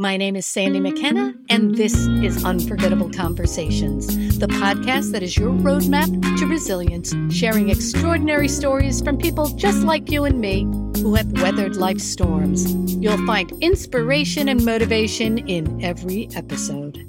My name is Sandy McKenna, and this is Unforgettable Conversations, the podcast that is your roadmap to resilience, sharing extraordinary stories from people just like you and me who have weathered life's storms. You'll find inspiration and motivation in every episode.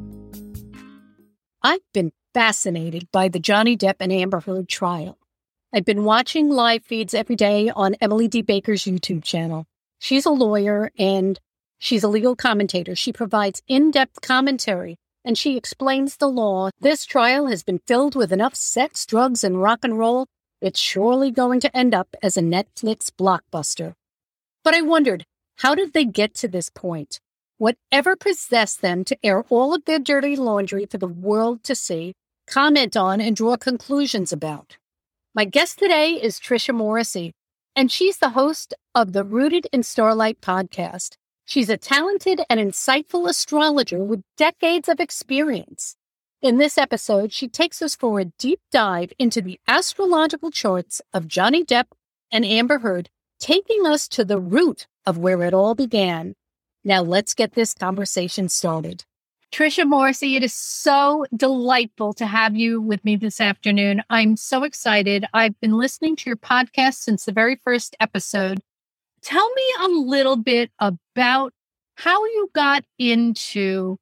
I've been fascinated by the Johnny Depp and Amber Heard trial. I've been watching live feeds every day on Emily D. Baker's YouTube channel. She's a lawyer and she's a legal commentator. She provides in-depth commentary, and she explains the law. This trial has been filled with enough sex, drugs, and rock and roll. It's surely going to end up as a Netflix blockbuster. But I wondered, how did they get to this point? Whatever possessed them to air all of their dirty laundry for the world to see, comment on, and draw conclusions about? My guest today is Tricia Morrissey, and she's the host of the Rooted in Starlight podcast. She's a talented and insightful astrologer with decades of experience. In this episode, she takes us for a deep dive into the astrological charts of Johnny Depp and Amber Heard, taking us to the root of where it all began. Now let's get this conversation started. Tricia Morrissey, it is so delightful to have you with me this afternoon. I'm so excited. I've been listening to your podcast since the very first episode. Tell me a little bit about how you got into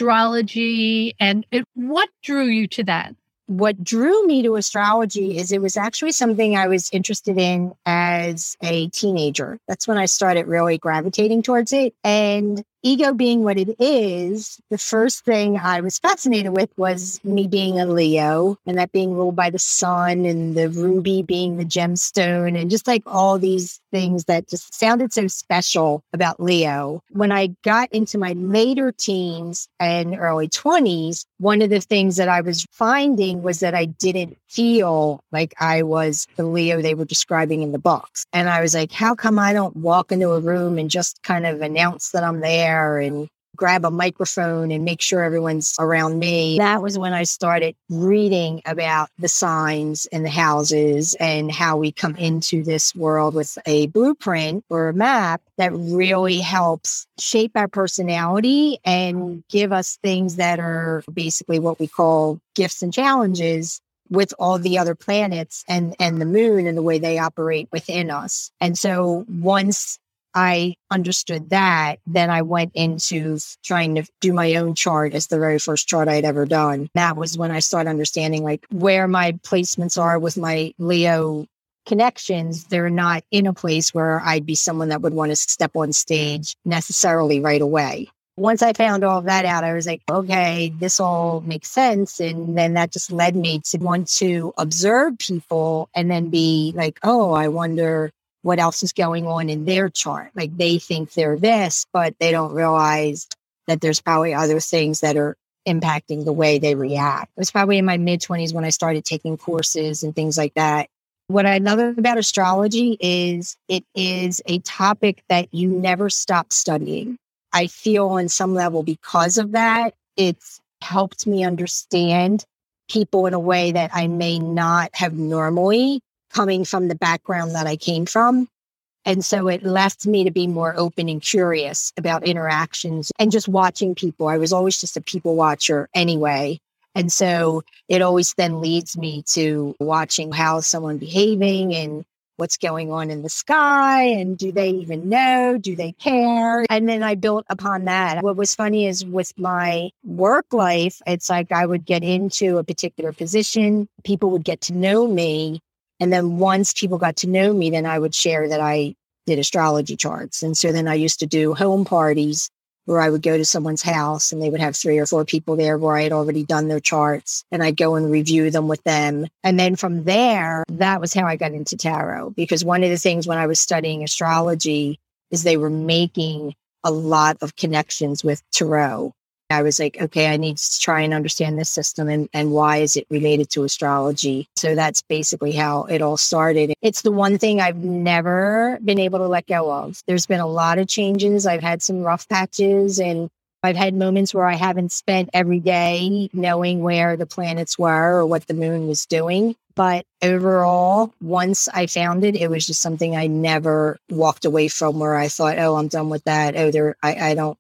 astrology and what drew you to that. What drew me to astrology is it was actually something I was interested in as a teenager. That's when I started really gravitating towards it. And ego being what it is, the first thing I was fascinated with was me being a Leo and that being ruled by the sun and the ruby being the gemstone and just like all these things that just sounded so special about Leo. When I got into my later teens and early 20s, one of the things that I was finding was that I didn't feel like I was the Leo they were describing in the books. And I was like, how come I don't walk into a room and just kind of announce that I'm there and grab a microphone and make sure everyone's around me? That was when I started reading about the signs and the houses and how we come into this world with a blueprint or a map that really helps shape our personality and give us things that are basically what we call gifts and challenges with all the other planets and the moon and the way they operate within us. And so once I understood that, then I went into trying to do my own chart as the very first chart I'd ever done. That was when I started understanding like where my placements are with my Leo connections. They're not in a place where I'd be someone that would want to step on stage necessarily right away. Once I found all of that out, I was like, okay, this all makes sense. And then that just led me to want to observe people and then be like, oh, I wonder what else is going on in their chart. Like they think they're this, but they don't realize that there's probably other things that are impacting the way they react. It was probably in my mid-20s when I started taking courses and things like that. What I love about astrology is it is a topic that you never stop studying. I feel on some level because of that, it's helped me understand people in a way that I may not have normally coming from the background that I came from. And so it left me to be more open and curious about interactions and just watching people. I was always just a people watcher anyway. And so it always then leads me to watching how someone behaving and what's going on in the sky, and do they even know? Do they care? And then I built upon that. What was funny is with my work life, it's like I would get into a particular position, people would get to know me. And then once people got to know me, then I would share that I did astrology charts. And so then I used to do home parties where I would go to someone's house and they would have 3 or 4 people there where I had already done their charts, and I'd go and review them with them. And then from there, that was how I got into tarot, because one of the things when I was studying astrology is they were making a lot of connections with tarot. I was like, okay, I need to try and understand this system and why is it related to astrology? So that's basically how it all started. It's the one thing I've never been able to let go of. There's been a lot of changes. I've had some rough patches and I've had moments where I haven't spent every day knowing where the planets were or what the moon was doing. But overall, once I found it, it was just something I never walked away from where I thought, oh, I'm done with that. Oh, I don't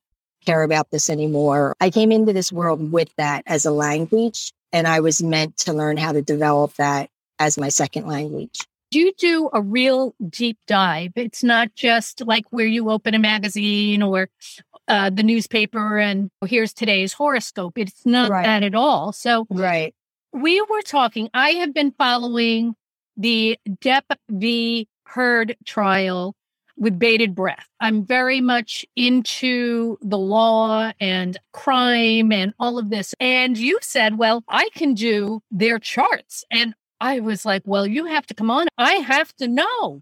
care about this anymore. I came into this world with that as a language, and I was meant to learn how to develop that as my second language. You do a real deep dive. It's not just like where you open a magazine or the newspaper and here's today's horoscope. It's not that at all. So we were talking, I have been following the Depp v. Heard trial with bated breath. I'm very much into the law and crime and all of this. And you said, well, I can do their charts. And I was like, well, you have to come on. I have to know.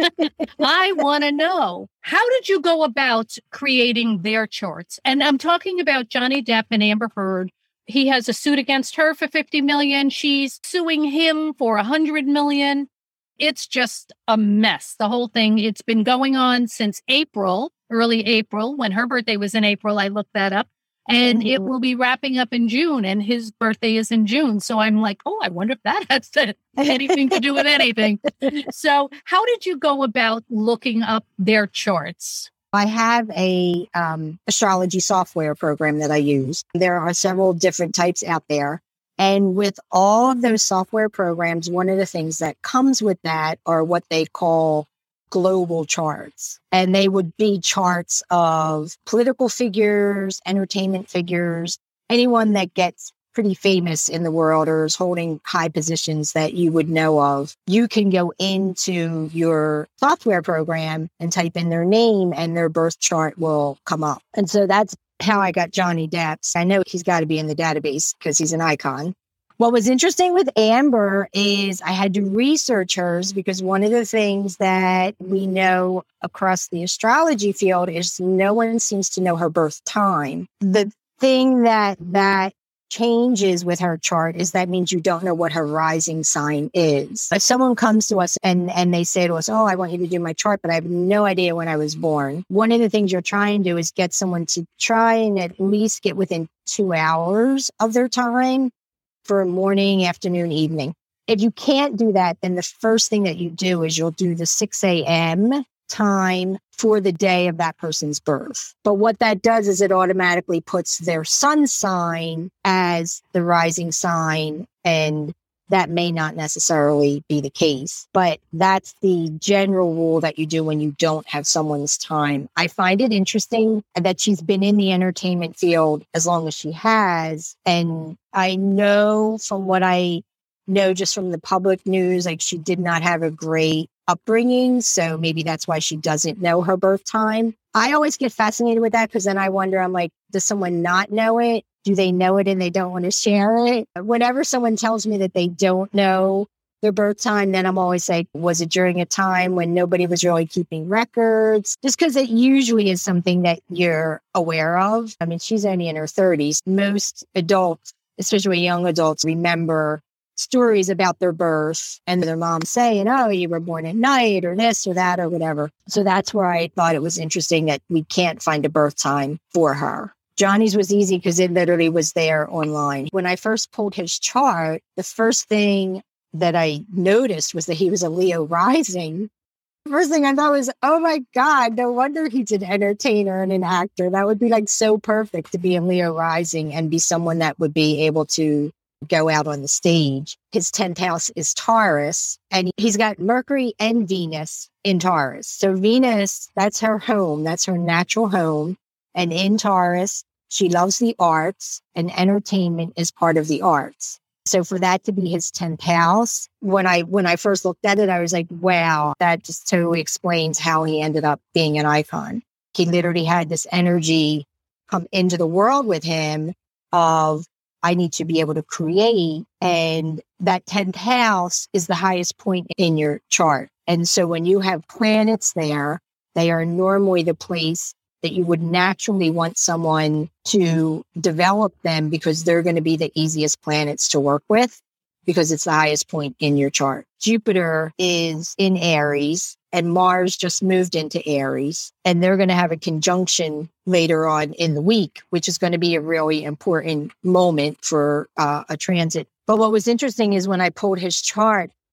I want to know. How did you go about creating their charts? And I'm talking about Johnny Depp and Amber Heard. He has a suit against her for $50 million. She's suing him for $100 million. It's just a mess. The whole thing, it's been going on since April, early April. When her birthday was in April, I looked that up. And it will be wrapping up in June, and his birthday is in June. So I'm like, oh, I wonder if that has anything to do with anything. So how did you go about looking up their charts? I have a astrology software program that I use. There are several different types out there. And with all of those software programs, one of the things that comes with that are what they call global charts. And they would be charts of political figures, entertainment figures, anyone that gets pretty famous in the world or is holding high positions that you would know of. You can go into your software program and type in their name and their birth chart will come up. And so that's how I got Johnny Depp's. I know he's got to be in the database because he's an icon. What was interesting with Amber is I had to research hers because one of the things that we know across the astrology field is no one seems to know her birth time. The thing that changes with her chart is that means you don't know what her rising sign is. If someone comes to us and they say to us, oh, I want you to do my chart, but I have no idea when I was born. One of the things you're trying to do is get someone to try and at least get within 2 hours of their time for morning, afternoon, evening. If you can't do that, then the first thing that you do is you'll do the 6 a.m. time for the day of that person's birth. But what that does is it automatically puts their sun sign as the rising sign, and that may not necessarily be the case. But that's the general rule that you do when you don't have someone's time. I find it interesting that she's been in the entertainment field as long as she has. And I know from what I know just from the public news, like she did not have a great upbringing. So maybe that's why she doesn't know her birth time. I always get fascinated with that because then I wonder, I'm like, does someone not know it? Do they know it and they don't want to share it? Whenever someone tells me that they don't know their birth time, then I'm always like, was it during a time when nobody was really keeping records? Just because it usually is something that you're aware of. I mean, she's only in her 30s. Most adults, especially young adults, remember stories about their birth and their mom saying, oh, you were born at night or this or that or whatever. So that's where I thought it was interesting that we can't find a birth time for her. Johnny's was easy because it literally was there online. When I first pulled his chart, the first thing that I noticed was that he was a Leo rising. The first thing I thought was, oh my God, no wonder he's an entertainer and an actor. That would be like so perfect to be a Leo rising and be someone that would be able to go out on the stage. His 10th house is Taurus, and he's got Mercury and Venus in Taurus. So Venus, that's her home. That's her natural home. And in Taurus, she loves the arts, and entertainment is part of the arts. So for that to be his 10th house, when I first looked at it, I was like, wow, that just totally explains how he ended up being an icon. He literally had this energy come into the world with him of, I need to be able to create. And that 10th house is the highest point in your chart. And so when you have planets there, they are normally the place that you would naturally want someone to develop them because they're going to be the easiest planets to work with because it's the highest point in your chart. Jupiter is in Aries and Mars just moved into Aries, and they're going to have a conjunction later on in the week, which is going to be a really important moment for a transit. But what was interesting is when I pulled his chart,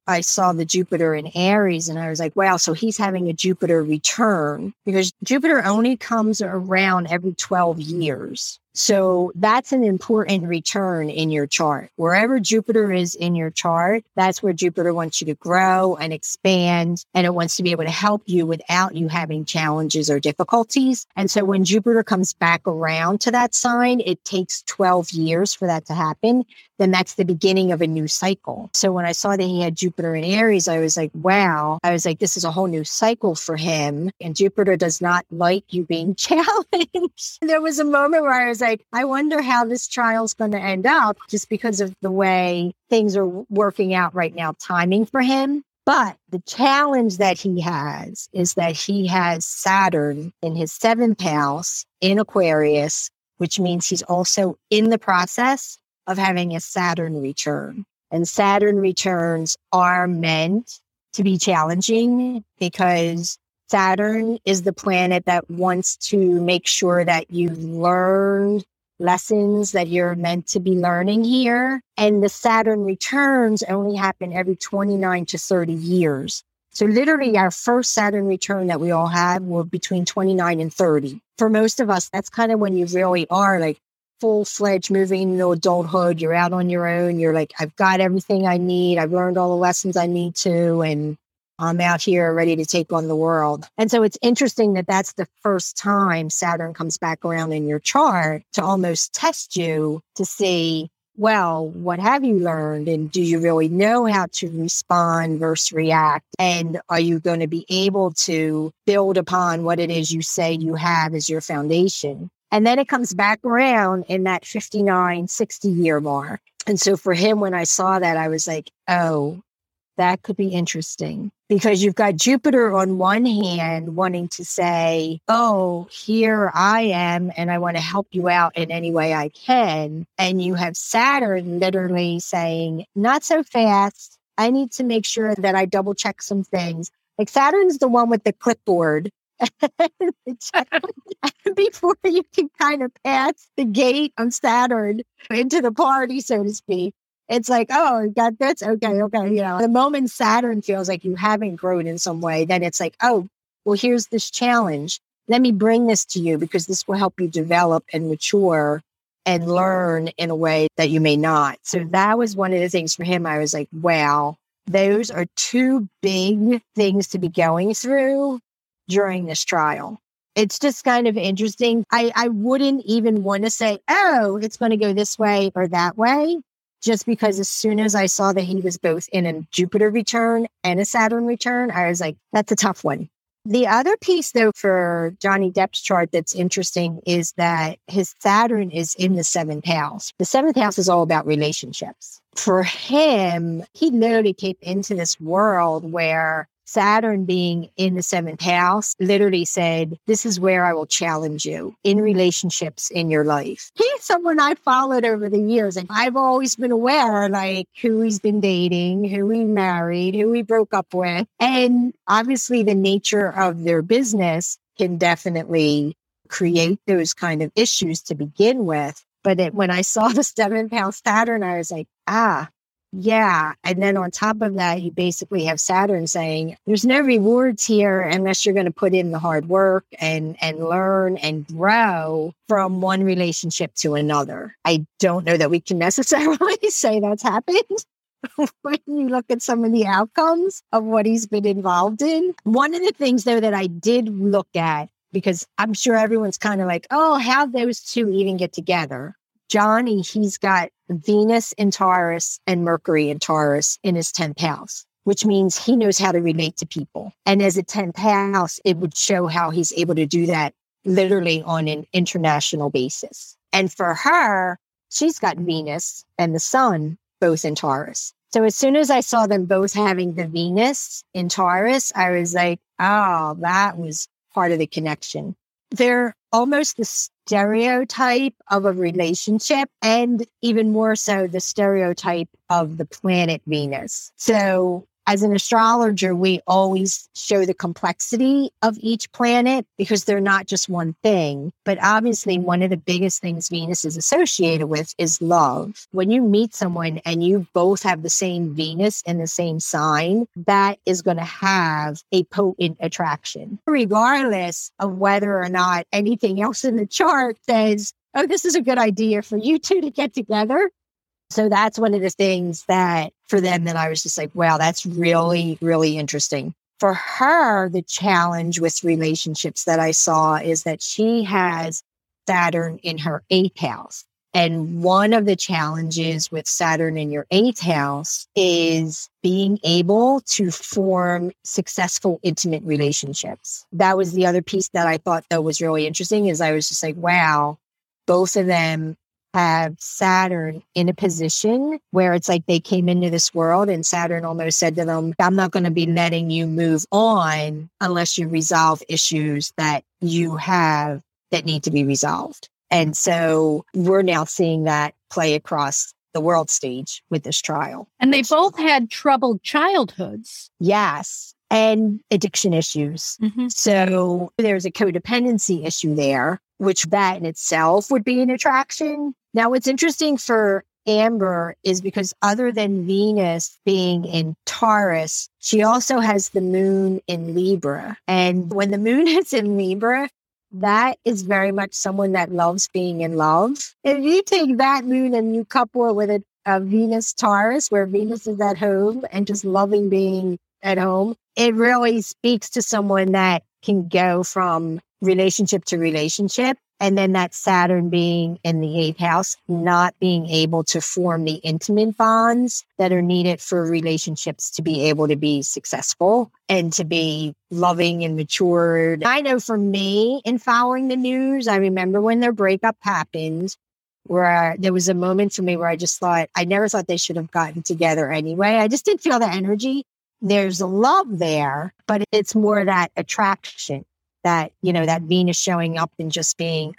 I saw the Jupiter in Aries and I was like, wow, so he's having a Jupiter return because Jupiter only comes around every 12 years. So that's an important return in your chart. Wherever Jupiter is in your chart, that's where Jupiter wants you to grow and expand, and it wants to be able to help you without you having challenges or difficulties. And so when Jupiter comes back around to that sign, it takes 12 years for that to happen. Then that's the beginning of a new cycle. So when I saw that he had Jupiter in Aries, I was like, wow. I was like, this is a whole new cycle for him. And Jupiter does not like you being challenged. There was a moment where I was like, I wonder how this trial's going to end up just because of the way things are working out right now, timing for him. But the challenge that he has is that he has Saturn in his 7th house in Aquarius, which means he's also in the process of having a Saturn return. And Saturn returns are meant to be challenging because Saturn is the planet that wants to make sure that you learn lessons that you're meant to be learning here. And the Saturn returns only happen every 29 to 30 years. So literally our first Saturn return that we all had were between 29 and 30. For most of us, that's kind of when you really are like full-fledged moving into adulthood. You're out on your own. You're like, I've got everything I need. I've learned all the lessons I need to, and I'm out here ready to take on the world. And so it's interesting that that's the first time Saturn comes back around in your chart to almost test you to see, well, what have you learned? And do you really know how to respond versus react? And are you going to be able to build upon what it is you say you have as your foundation? And then it comes back around in that 59, 60 year mark. And so for him, when I saw that, I was like, oh, that could be interesting because you've got Jupiter on one hand wanting to say, oh, here I am and I want to help you out in any way I can. And you have Saturn literally saying, not so fast. I need to make sure that I double check some things. Like Saturn's the one with the clipboard. Before you can kind of pass the gate of Saturn into the party, so to speak. It's like, oh, you got this? Okay. You know, the moment Saturn feels like you haven't grown in some way, then it's like, oh, well, here's this challenge. Let me bring this to you because this will help you develop and mature and learn in a way that you may not. So that was one of the things for him. I was like, wow, those are two big things to be going through during this trial. It's just kind of interesting. I wouldn't even want to say, oh, it's going to go this way or that way, just because as soon as I saw that he was both in a Jupiter return and a Saturn return, I was like, that's a tough one. The other piece, though, for Johnny Depp's chart that's interesting is that his Saturn is in the 7th house. The 7th house is all about relationships. For him, he literally came into this world where Saturn being in the 7th house literally said, this is where I will challenge you in relationships in your life. He's someone I followed over the years. And I've always been aware, like, who he's been dating, who he married, who he broke up with. And obviously the nature of their business can definitely create those kind of issues to begin with. But when I saw the 7th house Saturn, I was like, yeah. And then on top of that, you basically have Saturn saying, there's no rewards here unless you're going to put in the hard work and learn and grow from one relationship to another. I don't know that we can necessarily say that's happened when you look at some of the outcomes of what he's been involved in. One of the things, though, that I did look at, because I'm sure everyone's kind of like, oh, how those two even get together? Johnny, he's got Venus in Taurus and Mercury in Taurus in his 10th house, which means he knows how to relate to people. And as a 10th house, it would show how he's able to do that literally on an international basis. And for her, she's got Venus and the Sun both in Taurus. So as soon as I saw them both having the Venus in Taurus, I was like, oh, that was part of the connection. They're almost the stereotype of a relationship, and even more so the stereotype of the planet Venus. So as an astrologer, we always show the complexity of each planet because they're not just one thing. But obviously, one of the biggest things Venus is associated with is love. When you meet someone and you both have the same Venus in the same sign, that is going to have a potent attraction, regardless of whether or not anything else in the chart says, oh, this is a good idea for you two to get together. So that's one of the things that for them that I was just like, wow, that's really, really interesting. For her, the challenge with relationships that I saw is that she has Saturn in her 8th house. And one of the challenges with Saturn in your 8th house is being able to form successful, intimate relationships. That was the other piece that I thought that was really interesting is I was just like, wow, both of them have Saturn in a position where it's like they came into this world and Saturn almost said to them, I'm not going to be letting you move on unless you resolve issues that you have that need to be resolved. And so we're now seeing that play across the world stage with this trial. And they both had troubled childhoods. Yes. And addiction issues. Mm-hmm. So there's a codependency issue there, which that in itself would be an attraction. Now, what's interesting for Amber is because other than Venus being in Taurus, she also has the moon in Libra. And when the moon is in Libra, that is very much someone that loves being in love. If you take that moon and you couple it with a Venus Taurus, where Venus is at home and just loving being at home, it really speaks to someone that can go from relationship to relationship. And then that Saturn being in the 8th house, not being able to form the intimate bonds that are needed for relationships to be able to be successful and to be loving and matured. I know for me, in following the news, I remember when their breakup happened, where there was a moment for me where I just thought, I never thought they should have gotten together anyway. I just didn't feel the energy. There's a love there, but it's more that attraction. That, that Venus showing up and just being,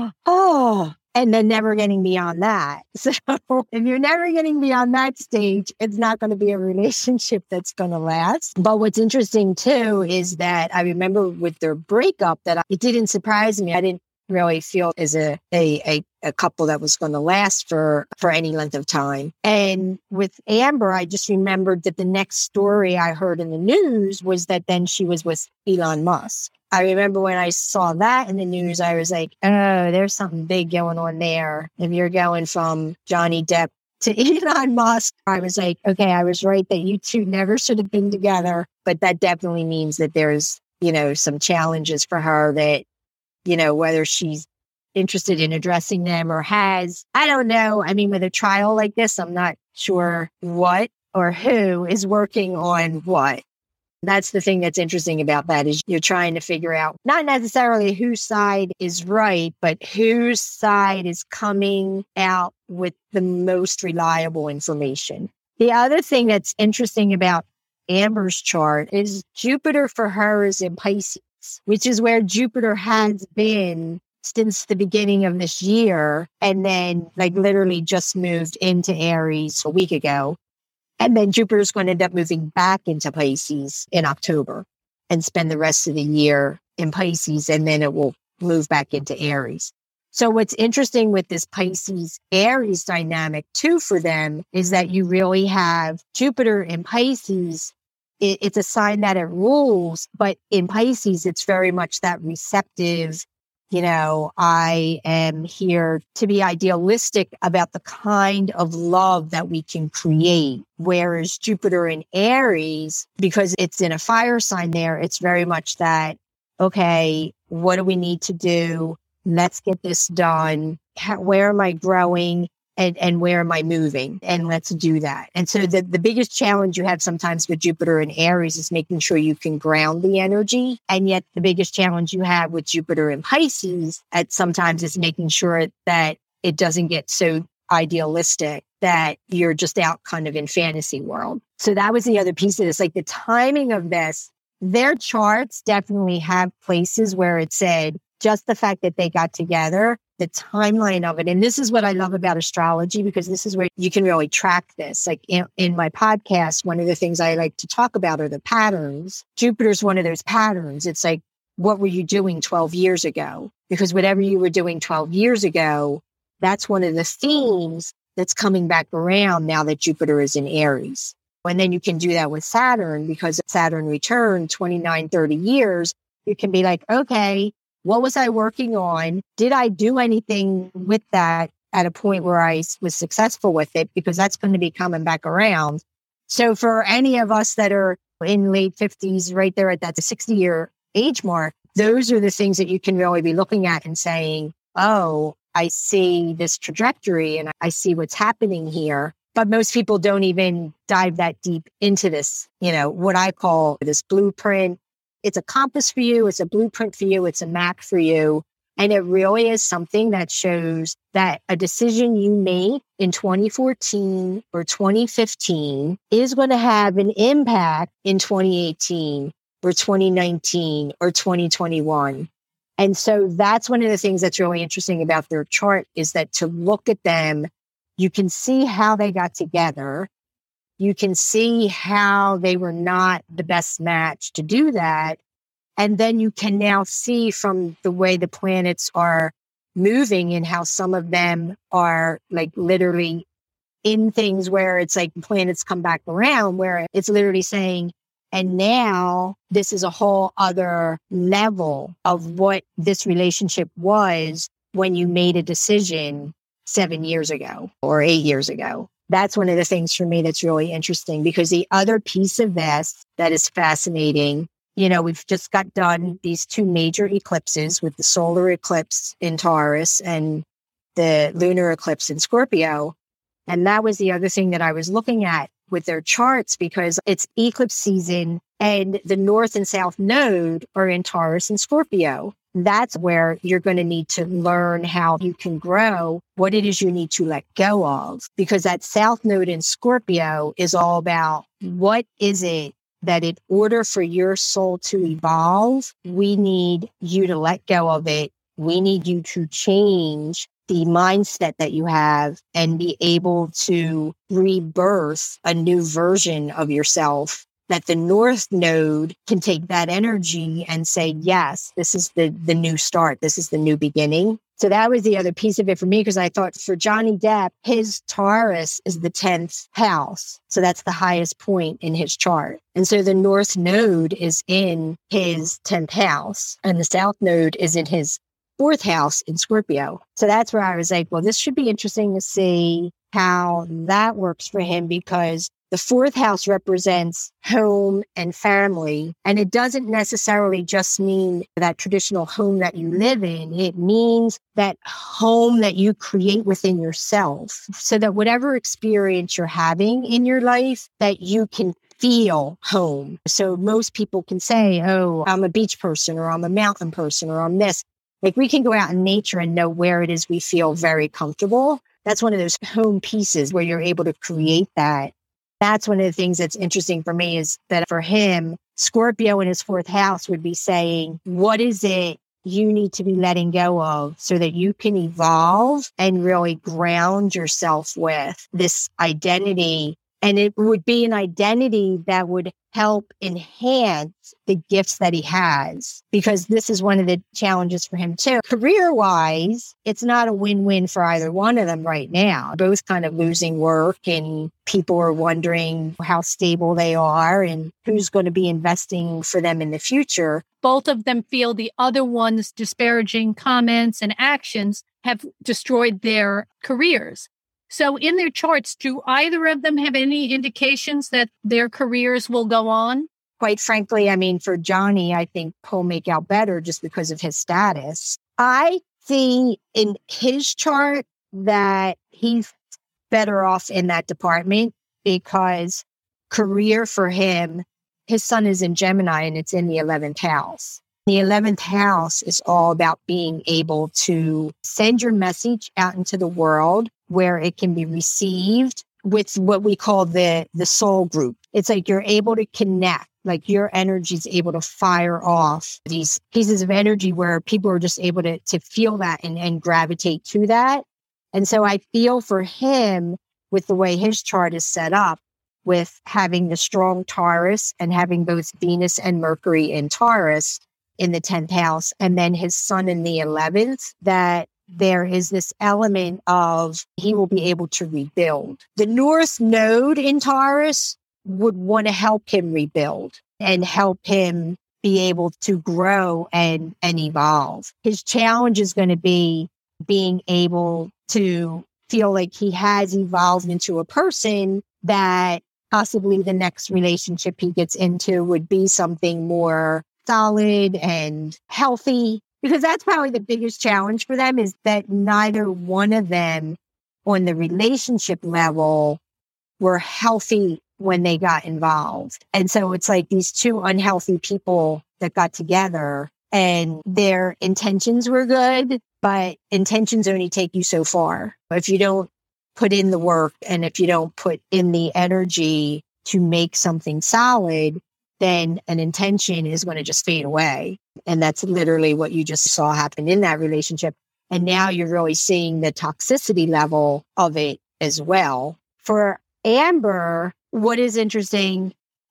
and then never getting beyond that. So if you're never getting beyond that stage, it's not going to be a relationship that's going to last. But what's interesting too is that I remember with their breakup that it didn't surprise me. I didn't really feel as a couple that was going to last for any length of time. And with Amber, I just remembered that the next story I heard in the news was that then she was with Elon Musk. I remember when I saw that in the news, I was like, oh, there's something big going on there. If you're going from Johnny Depp to Elon Musk, I was like, okay, I was right that you two never should have been together. But that definitely means that there's, some challenges for her that, whether she's interested in addressing them or has, I don't know. I mean, with a trial like this, I'm not sure what or who is working on what. That's the thing that's interesting about that is you're trying to figure out not necessarily whose side is right, but whose side is coming out with the most reliable information. The other thing that's interesting about Amber's chart is Jupiter for her is in Pisces, which is where Jupiter has been since the beginning of this year. And then literally just moved into Aries a week ago. And then Jupiter's going to end up moving back into Pisces in October and spend the rest of the year in Pisces. And then it will move back into Aries. So what's interesting with this Pisces Aries dynamic too for them is that you really have Jupiter in Pisces. It's a sign that it rules, but in Pisces, it's very much that receptive, I am here to be idealistic about the kind of love that we can create. Whereas Jupiter in Aries, because it's in a fire sign there, it's very much that, okay, what do we need to do? Let's get this done. Where am I growing? And where am I moving? And let's do that. And so the biggest challenge you have sometimes with Jupiter and Aries is making sure you can ground the energy. And yet the biggest challenge you have with Jupiter and Pisces at sometimes is making sure that it doesn't get so idealistic that you're just out kind of in fantasy world. So that was the other piece of this, the timing of this. Their charts definitely have places where it said just the fact that they got together the timeline of it. And this is what I love about astrology, because this is where you can really track this. Like in my podcast, one of the things I like to talk about are the patterns. Jupiter's one of those patterns. It's like, what were you doing 12 years ago? Because whatever you were doing 12 years ago, that's one of the themes that's coming back around now that Jupiter is in Aries. And then you can do that with Saturn, because Saturn returned 29, 30 years. You can be like, okay, what was I working on? Did I do anything with that at a point where I was successful with it? Because that's going to be coming back around. So for any of us that are in late 50s, right there at that 60-year age mark, those are the things that you can really be looking at and saying, oh, I see this trajectory and I see what's happening here. But most people don't even dive that deep into this, what I call this blueprint. It's a compass for you. It's a blueprint for you. It's a map for you. And it really is something that shows that a decision you made in 2014 or 2015 is going to have an impact in 2018 or 2019 or 2021. And so that's one of the things that's really interesting about their chart, is that to look at them, you can see how they got together. You can see how they were not the best match to do that. And then you can now see from the way the planets are moving and how some of them are like literally in things where it's like planets come back around, where it's literally saying, and now this is a whole other level of what this relationship was when you made a decision 7 years ago or 8 years ago. That's one of the things for me that's really interesting, because the other piece of this that is fascinating, we've just got done these two major eclipses with the solar eclipse in Taurus and the lunar eclipse in Scorpio. And that was the other thing that I was looking at with their charts, because it's eclipse season and the North and South node are in Taurus and Scorpio. That's where you're going to need to learn how you can grow, what it is you need to let go of, because that South node in Scorpio is all about what is it that in order for your soul to evolve, we need you to let go of it. We need you to change the mindset that you have and be able to rebirth a new version of yourself, that the North node can take that energy and say, yes, this is the new start. This is the new beginning. So that was the other piece of it for me, because I thought for Johnny Depp, his Taurus is the 10th house. So that's the highest point in his chart. And so the North node is in his 10th house and the South node is in his 4th house in Scorpio. So that's where I was like, well, this should be interesting to see how that works for him, because the 4th house represents home and family. And it doesn't necessarily just mean that traditional home that you live in. It means that home that you create within yourself, so that whatever experience you're having in your life, that you can feel home. So most people can say, oh, I'm a beach person, or I'm a mountain person, or I'm this. Like, we can go out in nature and know where it is we feel very comfortable. That's one of those home pieces where you're able to create that. That's one of the things that's interesting for me, is that for him, Scorpio in his 4th house would be saying, what is it you need to be letting go of so that you can evolve and really ground yourself with this identity? And it would be an identity that would help enhance the gifts that he has, because this is one of the challenges for him too. Career-wise, it's not a win-win for either one of them right now. Both kind of losing work, and people are wondering how stable they are and who's going to be investing for them in the future. Both of them feel the other one's disparaging comments and actions have destroyed their careers. So in their charts, do either of them have any indications that their careers will go on? Quite frankly, I mean, for Johnny, I think he'll make out better just because of his status. I see in his chart that he's better off in that department, because career for him, his sun is in Gemini and it's in the 11th house. The 11th house is all about being able to send your message out into the world where it can be received with what we call the soul group. it's like you're able to connect, like your energy is able to fire off these pieces of energy where people are just able to feel that and gravitate to that. And so I feel for him with the way his chart is set up, with having the strong Taurus and having both Venus and Mercury in Taurus in the 10th house, and then his sun in the 11th, that there is this element of he will be able to rebuild. The North Node in Taurus would want to help him rebuild and help him be able to grow and evolve. His challenge is going to be being able to feel like he has evolved into a person that possibly the next relationship he gets into would be something more solid and healthy, because that's probably the biggest challenge for them, is that neither one of them on the relationship level were healthy when they got involved. And so it's like these two unhealthy people that got together and their intentions were good, but intentions only take you so far. If you don't put in the work and if you don't put in the energy to make something solid, then an intention is going to just fade away. And that's literally what you just saw happen in that relationship. And now you're really seeing the toxicity level of it as well. For Amber, what is interesting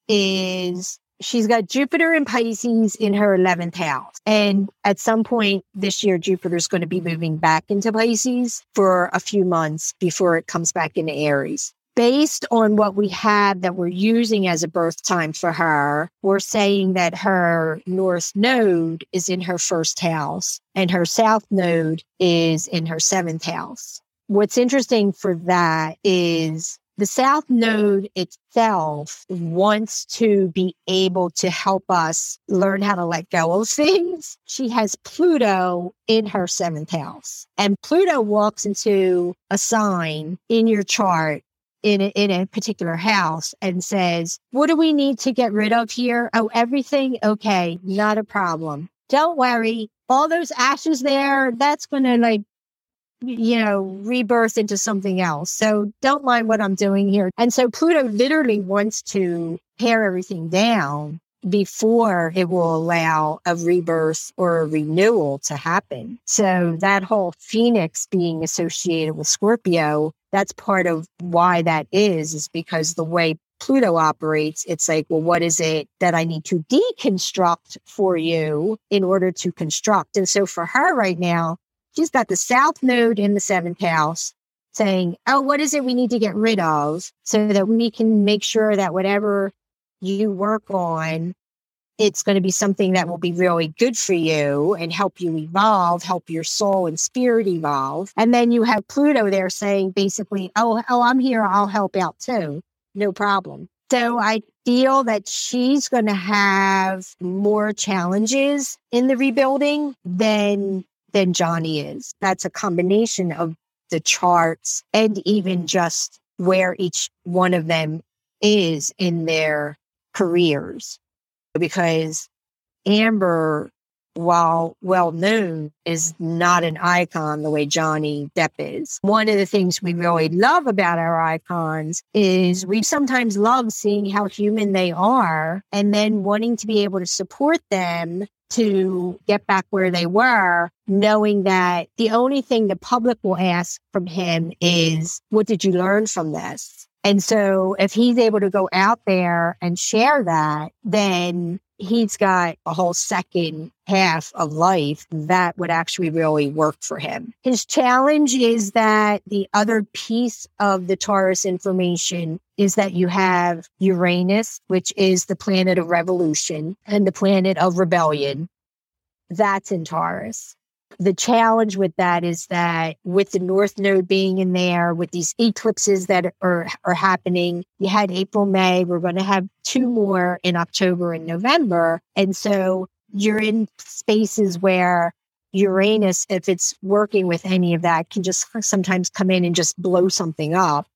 is she's got Jupiter in Pisces in her 11th house. And at some point this year, Jupiter is going to be moving back into Pisces for a few months before it comes back into Aries. Based on what we have that we're using as a birth time for her, we're saying that her North Node is in her first house and her South Node is in her 7th house. What's interesting for that is the South Node itself wants to be able to help us learn how to let go of things. She has Pluto in her 7th house, and Pluto walks into a sign in your chart in a particular house and says, what do we need to get rid of here? Oh, everything? Okay, not a problem. Don't worry. All those ashes there, that's going to rebirth into something else. So don't mind what I'm doing here. And so Pluto literally wants to pare everything down before it will allow a rebirth or a renewal to happen. So that whole Phoenix being associated with Scorpio, that's part of why that is because the way Pluto operates, it's like, well, what is it that I need to deconstruct for you in order to construct? And so for her right now, she's got the South Node in the 7th house saying, oh, what is it we need to get rid of so that we can make sure that whatever you work on, it's going to be something that will be really good for you and help you evolve, help your soul and spirit evolve. And then you have Pluto there saying basically, oh, I'm here. I'll help out too. No problem. So I feel that she's going to have more challenges in the rebuilding than Johnny is. That's a combination of the charts and even just where each one of them is in their careers. Because Amber, while well known, is not an icon the way Johnny Depp is. One of the things we really love about our icons is we sometimes love seeing how human they are and then wanting to be able to support them to get back where they were, knowing that the only thing the public will ask from him is, what did you learn from this? And so if he's able to go out there and share that, then he's got a whole second half of life that would actually really work for him. His challenge is that the other piece of the Taurus information is that you have Uranus, which is the planet of revolution and the planet of rebellion. That's in Taurus. The challenge with that is that with the North Node being in there, with these eclipses that are happening, you had April, May, we're going to have 2 more in October and November. And so you're in spaces where Uranus, if it's working with any of that, can just sometimes come in and just blow something up,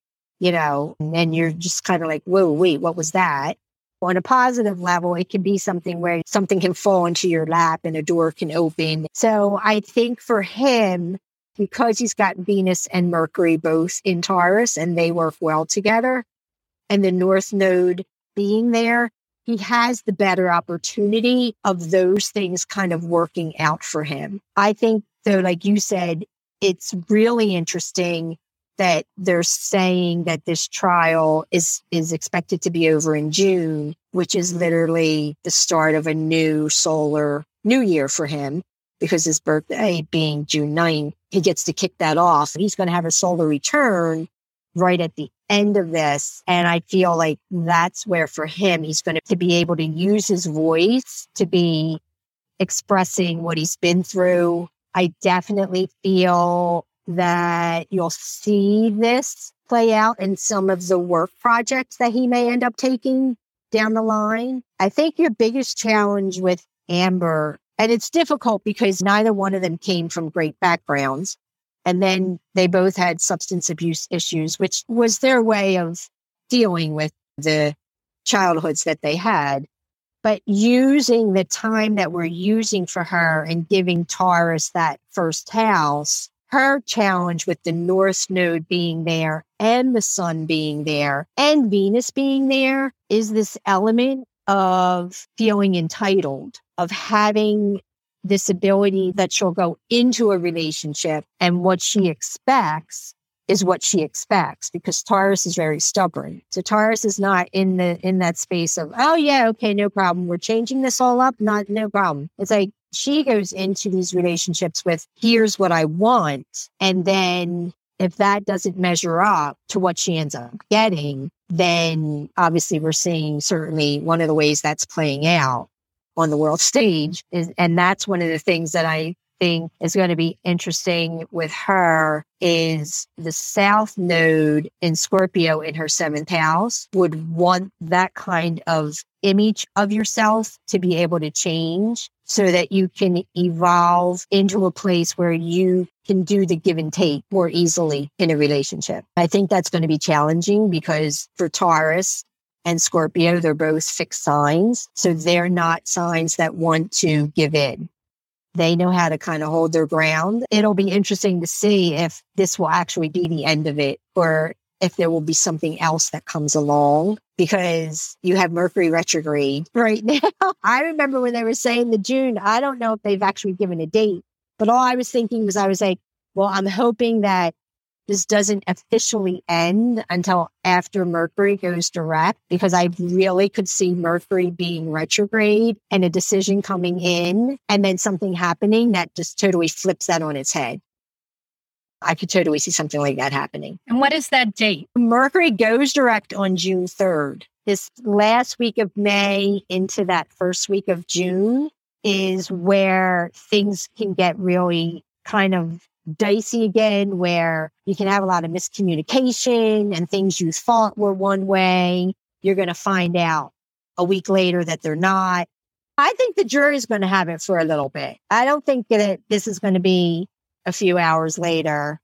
and you're just kind of like, whoa, wait, what was that? On a positive level, it can be something where something can fall into your lap and a door can open. So I think for him, because he's got Venus and Mercury both in Taurus and they work well together, and the North Node being there, he has the better opportunity of those things kind of working out for him. I think, though, like you said, it's really interesting that they're saying that this trial is expected to be over in June, which is literally the start of a new solar new year for him, because his birthday being June 9th, he gets to kick that off. He's going to have a solar return right at the end of this. And I feel like that's where for him, he's going to be able to use his voice to be expressing what he's been through. I definitely feel that you'll see this play out in some of the work projects that he may end up taking down the line. I think your biggest challenge with Amber, and it's difficult because neither one of them came from great backgrounds, and then they both had substance abuse issues, which was their way of dealing with the childhoods that they had. But using the time that we're using for her and giving Taurus that first house, her challenge with the North Node being there and the Sun being there and Venus being there is this element of feeling entitled, of having this ability that she'll go into a relationship and what she expects is what she expects, because Taurus is very stubborn. So Taurus is not in that space of, oh yeah, okay, no problem. We're changing this all up. No problem. It's like she goes into these relationships with, here's what I want. And then if that doesn't measure up to what she ends up getting, then obviously we're seeing certainly one of the ways that's playing out on the world stage and that's one of the things that I think is going to be interesting with her is the South Node in Scorpio in her 7th house would want that kind of image of yourself to be able to change so that you can evolve into a place where you can do the give and take more easily in a relationship. I think that's going to be challenging because for Taurus and Scorpio, they're both fixed signs. So they're not signs that want to give in. They know how to kind of hold their ground. It'll be interesting to see if this will actually be the end of it or if there will be something else that comes along because you have Mercury retrograde right now. I remember when they were saying the June, I don't know if they've actually given a date, but all I was thinking was I was like, well, I'm hoping that this doesn't officially end until after Mercury goes direct, because I really could see Mercury being retrograde and a decision coming in and then something happening that just totally flips that on its head. I could totally see something like that happening. And what is that date? Mercury goes direct on June 3rd. This last week of May into that first week of June is where things can get really kind of dicey again, where you can have a lot of miscommunication and things you thought were one way. You're going to find out a week later that they're not. I think the jury's going to have it for a little bit. I don't think that this is going to be a few hours later,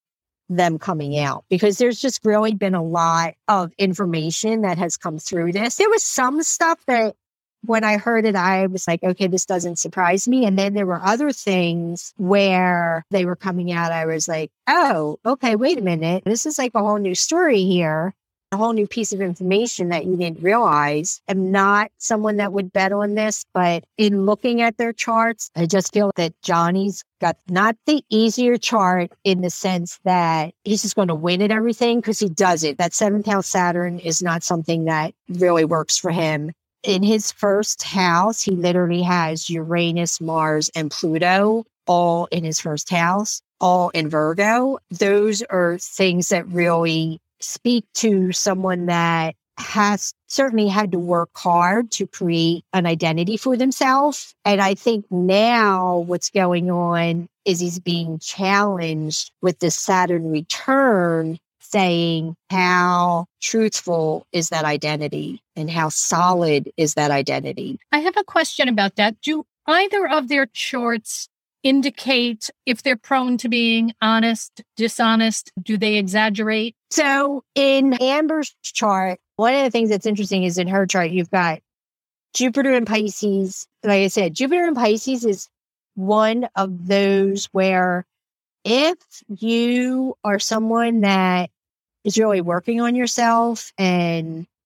them coming out, because there's just really been a lot of information that has come through this. There was some stuff that when I heard it, I was like, okay, this doesn't surprise me. And then there were other things where they were coming out. I was like, oh, okay, wait a minute. This is like a whole new story here, a whole new piece of information that you didn't realize. I'm not someone that would bet on this, but in looking at their charts, I just feel that Johnny's got not the easier chart in the sense that he's just going to win at everything because he does it. That 7th house Saturn is not something that really works for him. In his first house, he literally has Uranus, Mars, and Pluto all in his first house, all in Virgo. Those are things that really speak to someone that has certainly had to work hard to create an identity for themselves. And I think now what's going on is he's being challenged with the Saturn return, saying how truthful is that identity and how solid is that identity. I have a question about that. Do either of their charts indicate if they're prone to being honest, dishonest? Do they exaggerate? So in Amber's chart, one of the things that's interesting is in her chart, you've got Jupiter in Pisces. Like I said, Jupiter in Pisces is one of those where if you are someone that is really working on yourself and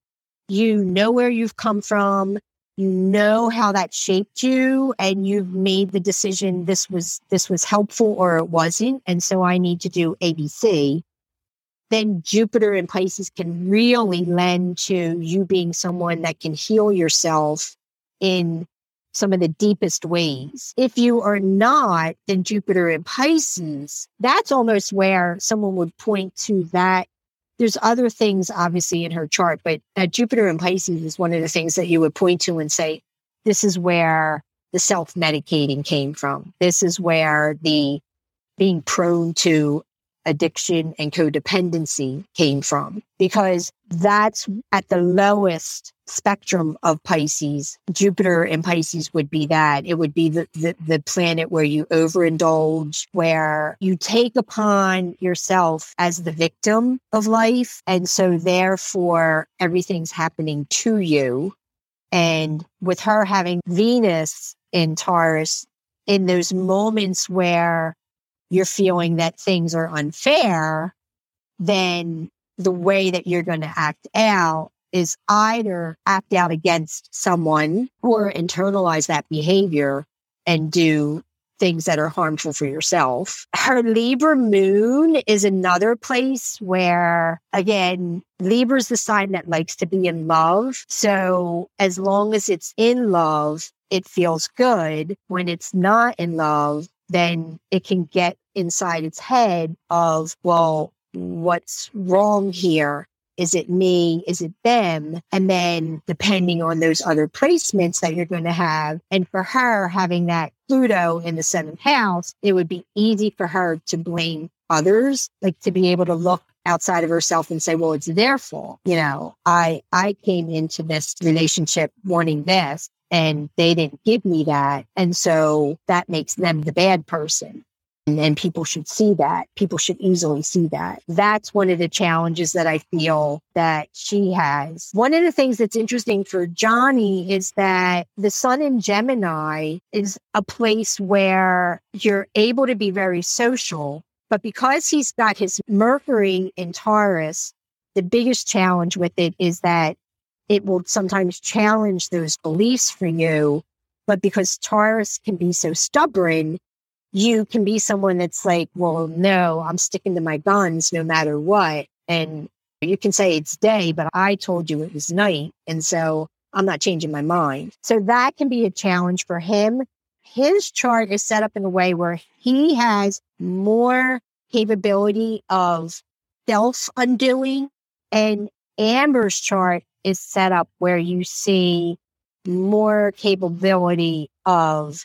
You know where you've come from. You know how that shaped you, and you've made the decision this was helpful or it wasn't. And so I need to do ABC. Then Jupiter in Pisces can really lend to you being someone that can heal yourself in some of the deepest ways. If you are not, then Jupiter in Pisces, that's almost where someone would point to that. There's other things obviously in her chart, but that Jupiter in Pisces is one of the things that you would point to and say, this is where the self-medicating came from. This is where the being prone to addiction and codependency came from, because that's at the lowest spectrum of Pisces. Jupiter in Pisces would be that. It would be the planet where you overindulge, where you take upon yourself as the victim of life. And so therefore everything's happening to you. And with her having Venus in Taurus, in those moments where you're feeling that things are unfair, then the way that you're going to act out is either act out against someone or internalize that behavior and do things that are harmful for yourself. Her Libra moon is another place where, again, Libra is the sign that likes to be in love. So as long as it's in love, it feels good. When it's not in love, then it can get inside its head of, well, what's wrong here? Is it me? Is it them? And then depending on those other placements that you're going to have, and for her having that Pluto in the 7th house, it would be easy for her to blame others, like to be able to look outside of herself and say, well, it's their fault. You know, I came into this relationship wanting this, and they didn't give me that. And so that makes them the bad person. And people should see that. People should easily see that. That's one of the challenges that I feel that she has. One of the things that's interesting for Johnny is that the sun in Gemini is a place where you're able to be very social. But because he's got his Mercury in Taurus, the biggest challenge with it is that it will sometimes challenge those beliefs for you. But because Taurus can be so stubborn, you can be someone that's like, well, no, I'm sticking to my guns no matter what. And you can say it's day, but I told you it was night. And so I'm not changing my mind. So that can be a challenge for him. His chart is set up in a way where he has more capability of self-undoing, and Amber's chart is set up where you see more capability of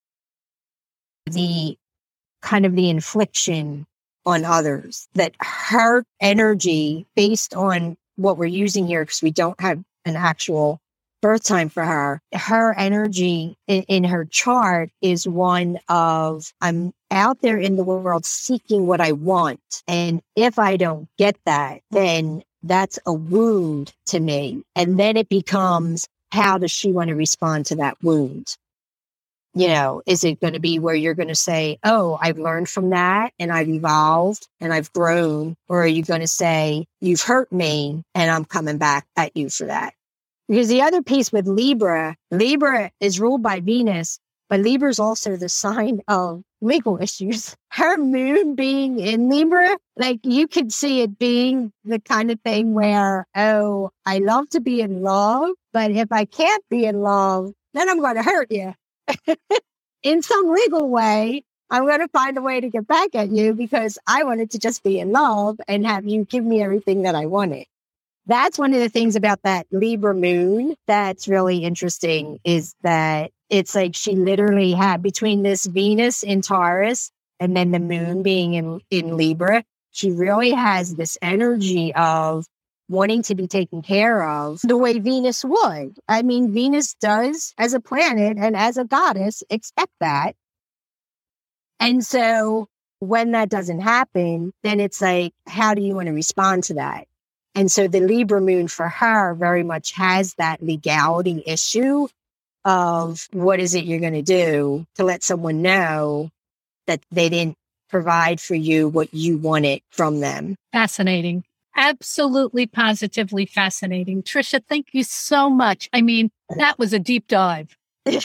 the kind of the infliction on others. That her energy, based on what we're using here, because we don't have an actual birth time for her, her energy in her chart is one of, I'm out there in the world seeking what I want. And if I don't get that, then that's a wound to me. And then it becomes, how does she want to respond to that wound? You know, is it going to be where you're going to say, oh, I've learned from that and I've evolved and I've grown? Or are you going to say, you've hurt me and I'm coming back at you for that? Because the other piece with Libra is ruled by Venus, but Libra is also the sign of legal issues. Her moon being in Libra, like you could see it being the kind of thing where, oh, I love to be in love, but if I can't be in love, then I'm going to hurt you. In some legal way. I'm going to find a way to get back at you because I wanted to just be in love and have you give me everything that I wanted. That's one of the things about that Libra moon that's really interesting, is that it's like she literally had, between this Venus in Taurus and then the moon being in Libra, she really has this energy of wanting to be taken care of the way Venus would. I mean, Venus does, as a planet and as a goddess, expect that. And so when that doesn't happen, then it's like, how do you want to respond to that? And so the Libra moon for her very much has that legality issue of what is it you're going to do to let someone know that they didn't provide for you what you wanted from them. Fascinating. Absolutely, positively fascinating. Trisha, thank you so much. I mean, that was a deep dive.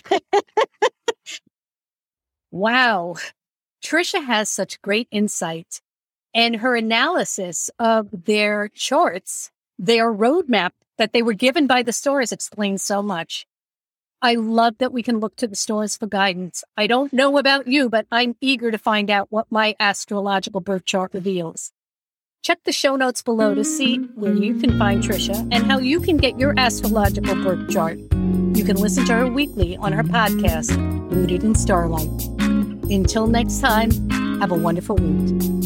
Wow. Trisha has such great insight, and her analysis of their charts, their roadmap that they were given by the stores explains so much. I love that we can look to the stores for guidance. I don't know about you, but I'm eager to find out what my astrological birth chart reveals. Check the show notes below to see where you can find Trisha and how you can get your astrological birth chart. You can listen to her weekly on her podcast, Rooted in Starlight. Until next time, have a wonderful week.